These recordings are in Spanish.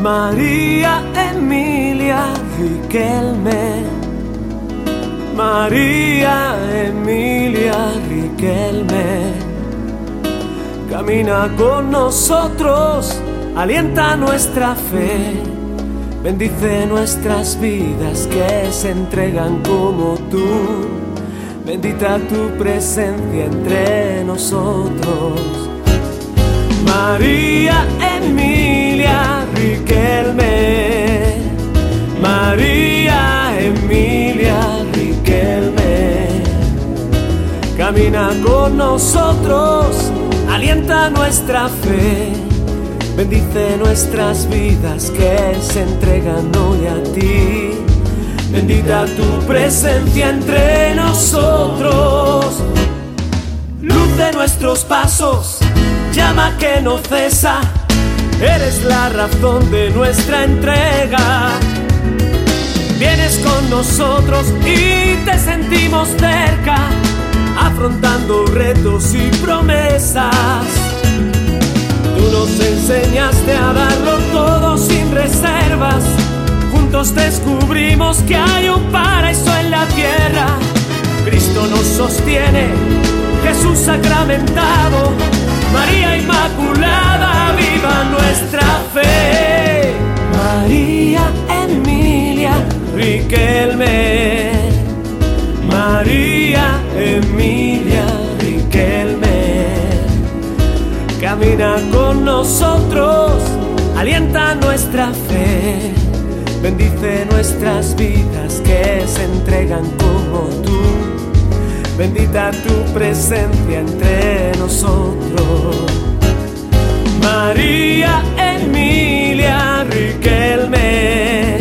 María Emilia Riquelme, María Emilia Riquelme, camina con nosotros, alienta nuestra fe, bendice nuestras vidas que se entregan como tú. Bendita tu presencia entre nosotros. María Emilia Riquelme, María Emilia Riquelme, camina con nosotros, alienta nuestra fe, bendice nuestras vidas que se entregan hoy a ti. Bendita tu presencia entre nosotros, luz de nuestros pasos, llama que no cesa, eres la razón de nuestra entrega. Vienes con nosotros y te sentimos cerca, afrontando retos y promesas. Tú nos enseñaste a darlo todo sin reservas. Juntos descubrimos que hay un paraíso en la tierra. Cristo nos sostiene, Jesús sacramentado, María Inmaculada, viva nuestra fe. María Emilia Riquelme, María Emilia Riquelme, camina con nosotros, alienta nuestra fe, bendice nuestras vidas que se entregan como tú. Bendita tu presencia entre nosotros. María Emilia Riquelme,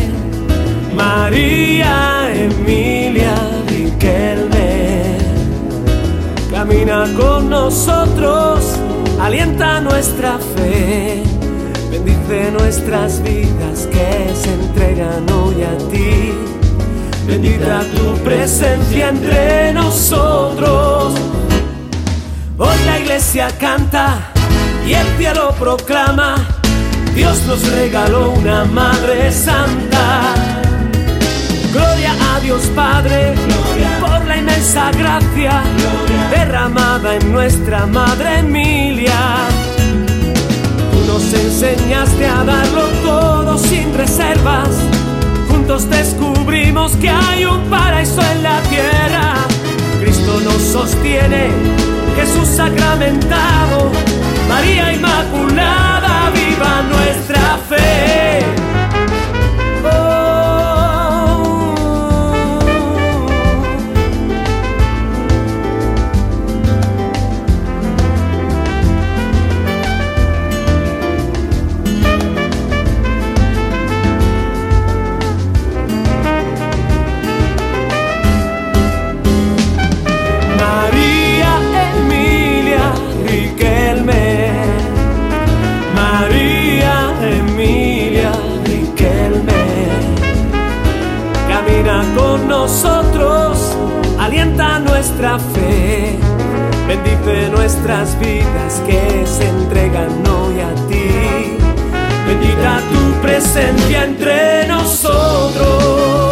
María Emilia Riquelme, camina con nosotros, alienta nuestra fe, bendice nuestras vidas que se entregan hoy a ti. Bendita tu presencia entre nosotros. Hoy la iglesia canta y el cielo proclama, Dios nos regaló una Madre Santa. Gloria a Dios Padre, gloria, por la inmensa gracia, gloria, derramada en nuestra Madre Emilia. Tú nos enseñaste a darlo todo sin reservas. Juntos descubrimos que hay un paraíso en la tierra. Cristo nos sostiene, Jesús sacramentado, María Inmaculada, viva nuestra fe. Con nosotros, alienta nuestra fe, bendice nuestras vidas que se entregan hoy a ti. Bendita tu presencia entre nosotros.